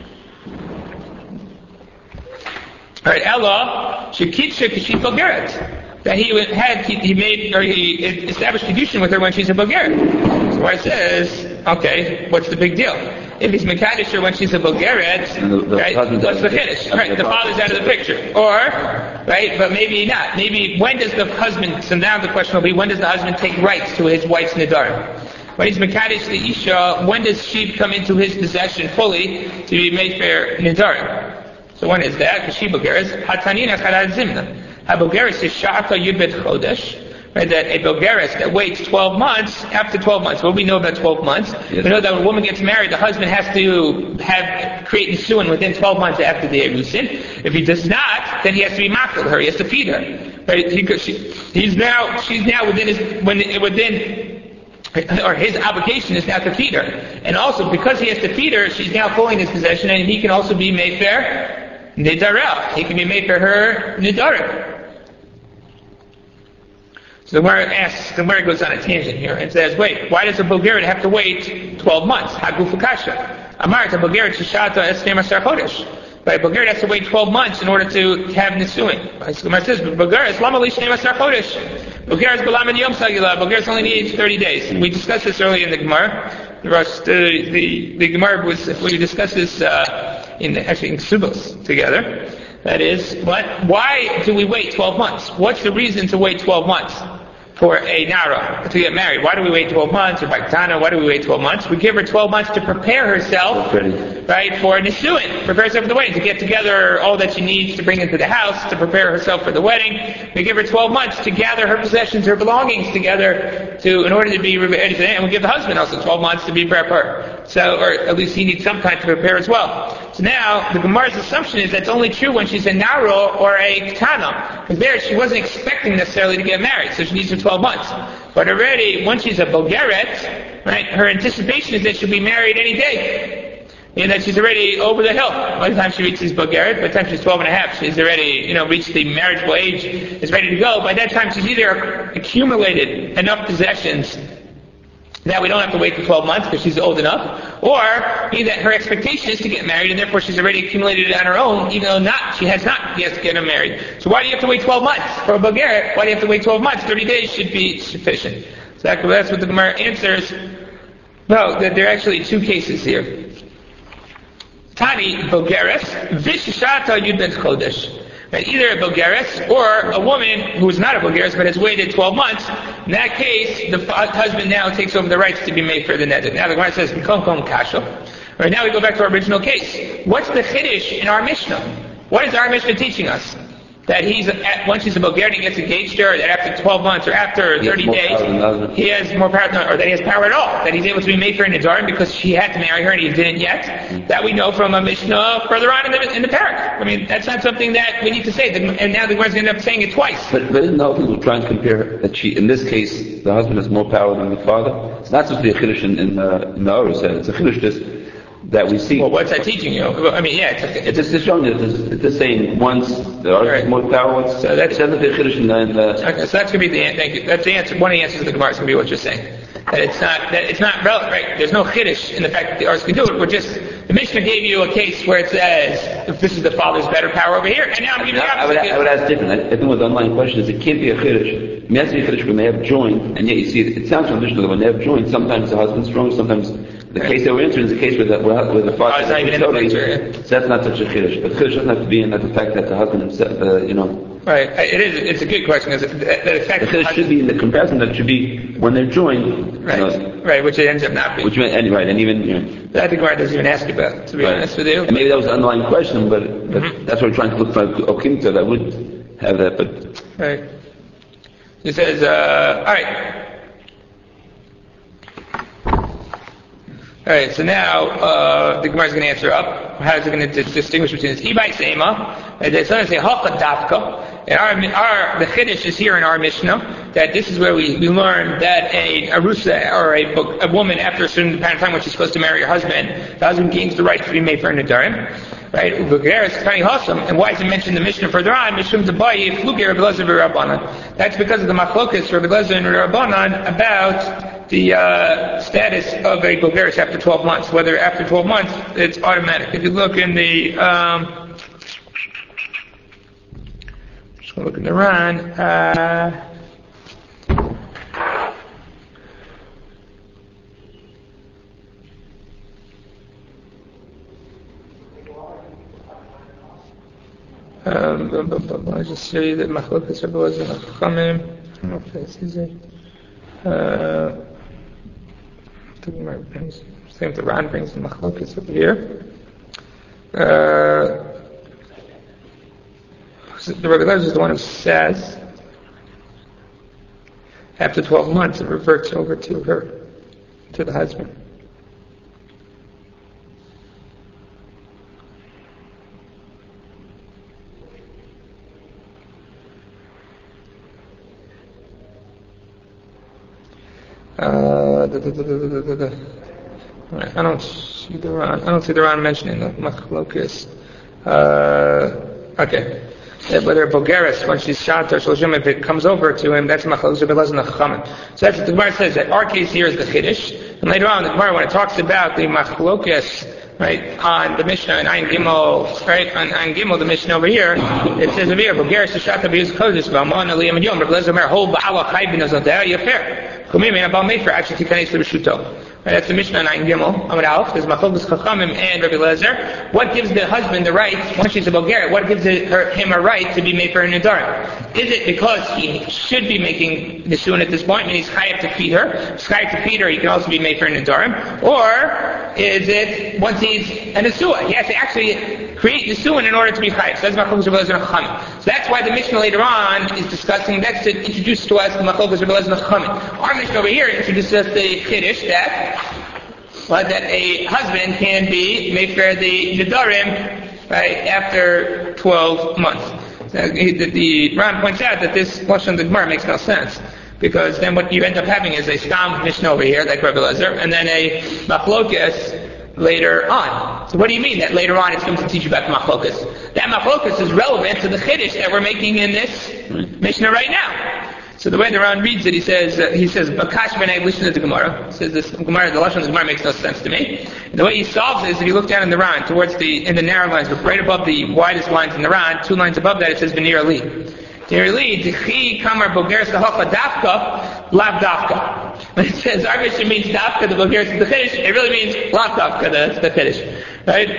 Alright, Ella, Shekitsha Kishit Bulgaret. That he established Kiddushin with her when she's a Bulgaret. So it says, okay, what's the big deal? If he's Mekadosh her when she's a Bulgaret, right, what's the finish? Right, the father's out of the picture. Or, right, but maybe not. Maybe when does the husband, so now the question will be, when does the husband take rights to his wife's Nidarim? When he's Mekadosh the Isha, when does she come into his possession fully to be made for Nidarim? So when is that? Because she Bulgaris, Hatanina Chalad Zimna. A Bulgaris is Sha'aka Yudbet Chodesh. Right, that a Bulgaris that waits 12 months, after 12 months, what do we know about 12 months? Yes. We know that when a woman gets married, the husband has to create Nisuin within 12 months after the Erusin. If he does not, then he has to be makil her, he has to feed her. Right? She's now or his obligation is now to feed her. And also, because he has to feed her, she's now fully in his possession, and he can also be made for Nidarel. He can be made for her Nidarim. So the Gemara goes on a tangent here and says, wait, why does a Bulgarian have to wait 12 months? Hagufakasha. Amar, the Bulgarian Shishata Esnema Sarkodesh. But a Bulgarian has to wait 12 months in order to have Nisuin. The Gemara says, Bulgarian is Lamali Shnema Sarkodesh. Bulgarian is Balam and Yom Sagila. Bulgarian only needs 30 days. We discussed this earlier in the Gemara. The Gemara we discussed this in Ksubos together. That is, why do we wait 12 months? What's the reason to wait 12 months? for a Nara to get married. Why do we wait 12 months? Or Baktana, why do we wait 12 months? We give her 12 months to prepare herself, right, for Nisuin, prepare herself for the wedding, to get together all that she needs to bring into the house, to prepare herself for the wedding. We give her 12 months to gather her possessions, her belongings together in order to be ready for that. And we give the husband also 12 months to be prepared. So, or at least he needs some time to prepare as well. So now, the Gemara's assumption is that's only true when she's a Naro or a Ketana. Because there, she wasn't expecting necessarily to get married, so she needs her 12 months. But already, once she's a Bogeret, right, her anticipation is that she'll be married any day. And that she's already over the hill. By the time she reaches Bogeret, by the time she's 12 and a half, she's already, reached the marriageable age, is ready to go. By that time, she's either accumulated enough possessions that we don't have to wait for 12 months because she's old enough, or either her expectation is to get married and therefore she's already accumulated it on her own, even though she has not yet to get her married. So why do you have to wait 12 months? For a Bulgarian, why do you have to wait 12 months? 30 days should be sufficient. So that's what the Gemara answers. No, that there are actually two cases here. Tani Bulgaris, Vishishata Yud Ben Chodesh. Right, either a Bulgaris or a woman who is not a Bulgaris but has waited 12 months. In that case, the husband now takes over the rights to be made for the neder. Now the Gemara says, "Kom kasha." Right, now we go back to our original case. What's the chiddush in our Mishnah? What is our Mishnah teaching us? That once he's a Bulgarian, he gets engaged to her, that after 12 months or after 30 days, he has more power, or that he has power at all. That he's able to be made for an Nedarim because she had to marry her and he didn't yet. That we know from a Mishnah further on in the parak. I mean, that's not something that we need to say. And now the Gemara's going to end up saying it twice. But isn't the people try and compare that in this case, the husband has more power than the father? It's not simply a chiddush in the Orus. It's a chiddush just that we see. Well, what's that teaching you? I mean, yeah, it's just showing that it's just saying once the Orus has more power. So that's not the chiddush in the. Okay, so that's going to be the answer. Thank you. That's the answer. One of the answers of the Gemara is going to be what you're saying. That it's not relevant, right? There's no chiddush in the fact that the Orus can do it. The Mishnah gave you a case where it says, if this is the father's better power over here, and now I'm giving you the opposite. I would ask different. I think what the underlying question is, it can't be a chiddush. It has to be a chiddush when they have joined, and yet you see, it sounds from Mishnah that when they have joined, sometimes the husband's strong, sometimes the case that we're answering is the case where the father is not even in the picture. So that's not such a chiddush. But chiddush doesn't have to be in the fact that the husband himself, Right, it is. It's a good question. The fact that it should be in the comparison that should be when they're joined. Right, right, which it ends up not being. And even that the Gemara doesn't even ask about. To be honest with you, and maybe that was the underlying question, but that's what we're trying to look for. Okimta that would have that, but right. He says, all right. All right, so now the Gemara is going to answer up. How is it going to distinguish between this? Ibai Seima, and it's going to say Hacha Dafka. And the Chiddush is here in our Mishnah that this is where we learn that a Arusa or a woman after a certain amount of time when she's supposed to marry her husband, the husband gains the right to be made for a Nedarim. Right? And why is it mentioned in the Mishnah further on? That's because of the machlokas for Rabbi Eliezer and Rabbanan about the status of a Bulgaris after 12 months. Whether after 12 months it's automatic. If you look in the just going to look in the Ran. I'll just show you that Machlokas Rabbi Eliezer and Chachamim. I don't know if this is it. Same the Ran brings the Machlokas over here. The Rabbi Eliezer is the one who says after 12 months it reverts over to her, to the husband. I don't see the Ran mentioning the Machlokas. Okay. Whether Bulgaris, when she's shot or Shalshim, if it comes over to him, that's Machlokas Rabbi Eliezer and Chachamim. So that's what the Gemara says, that our case here is the Chiddush. And later on, the Gemara, when it talks about the Machlokas, right, on the Mishnah and Ayin Gimel, right, on Ayin Gimel, the Mishnah over here, it says over here, Bulgaris Shata B'Yuz Kodesh V'Amon Aliyam Yom Rabbi Eliezer Omer Hol Ba'ala Chai B'Nazodeh Yafer. That's the Mishnah 9 Gimel, Amud Aleph. There's Machlokes Chachamim and Rabbi Eliezer. What gives the husband the right, once she's a Bulgarian, what gives him a right to be made for a Nedarim? Is it because he should be making Nisuin at this point, and he's chayav to feed her? He's chayav to feed her, he can also be made for a Nedarim. Or is it once he's a Nesua? He has to actually create Nisuin in order to be chayav. So that's Machlokes Rabbi Eliezer and Chachamim. So that's why the Mishnah later on is discussing, that's to introduce to us the Machlokes Rabbi Eliezer and Chachamim. Our Mishnah over here introduces us the Kiddush that a husband can be made for the Nedarim, right, after 12 months. So the Ran points out that this Lashon of the Gemara makes no sense, because then what you end up having is a Stam Mishnah over here, like Rabbi Eliezer, and then a Machlokes later on. So what do you mean that later on it's going to teach you about the Machlokes? That Machlokes is relevant to the Chiddush that we're making in this Mishnah right now. So the way the Ran reads it, he says, Bakash b'nei listen to the Gemara. He says this Gemara, the Lashon of the Gemara makes no sense to me. And the way he solves it is, if you look down in the Ran, in the narrow lines, but right above the widest lines in the Ran, 2 lines above that, it says V'nir li. V'nir li, T'chi kamar Bulgaris l'hocha dafka, lav dafka. When it says, our Mishnah means dafka, the Bulgaris is the Chiddush, it really means lav dafka, the Chiddush. Right?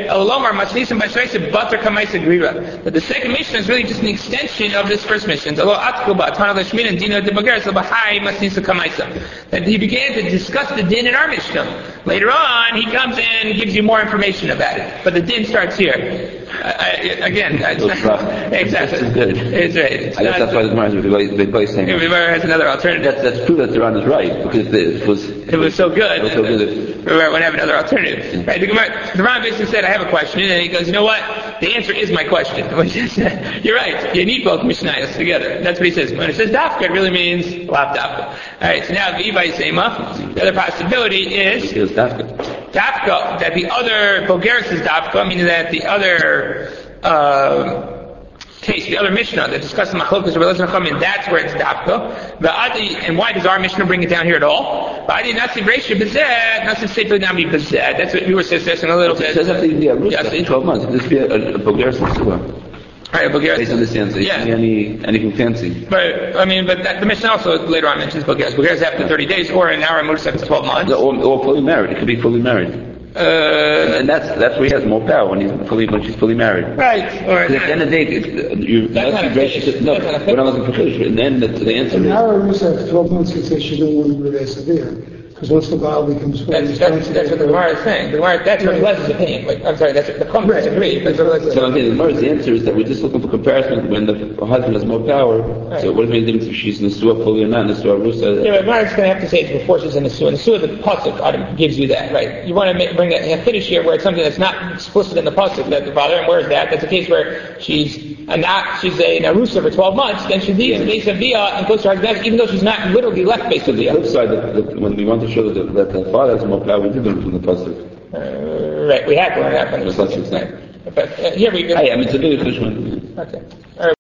But the second Mishnah is really just an extension of this first Mishnah. That he began to discuss the din in our Mishnah. Later on, he comes in and gives you more information about it. But the din starts here. Again, it's not exactly. It's right. I guess that's why the Gemara is replacing. The Gemara has another alternative. That's true that the Ran is right, because it was so good. We want to have another alternative. Right? The Ran basically said, I have a question, and he goes, you know what? The answer is my question. You're right. You need both Mishnayos together. That's what he says. When it says dafka, it really means lav dafka. Alright, so now the other possibility is dafka, that the other Bulgaris is dafka, meaning that the other case, the other Mishnah that discusses Machlokes Rabbi Eliezer and Chachamim, that's where it's dafka. And why does our Mishnah bring it down here at all? That's what we were discussing a little bit. It says that the Rusa, 12 months. This be a Bulgaris Nesua. Right, Bulgaris. Based on the sense, it can be anything fancy. But the Mishnah also later on mentions Bulgaris. Bulgaris after 30 days, or in our Musa after 12 months. Or fully married. It could be fully married. And that's where he has more power when she's fully married. Right. Or at the end of the day, we're not looking for Chiddush. And then the answer is. In our Musa after 12 months, he says she don't want to be severe. Because once the Baal becomes fully that's what the Gemara is saying. That's Rabbi Eliezer opinion. That's the comments agree. But so I'm saying the Gemara's answer is that we're just looking for comparison when the husband has more power. Right. So what does it mean if she's Nesua fully or not Nesua Rusa? Yeah, but Gemara's going to have to say it before she's in Nesua. Nesua, the pasuk gives you that, right? You want to bring a Chiddush here where it's something that's not explicit in the pasuk that the father. And where is that? That's a case where she's a Narusa for 12 months. Then she leaves Beis Avia and goes to her husband, even though she's not literally left Beis Avia. The flip side, when we want to show that the father has more power, we did learn from the pasuk. Right, we had to learn that from the pasuk. But here we go. It's a big fish one. Okay.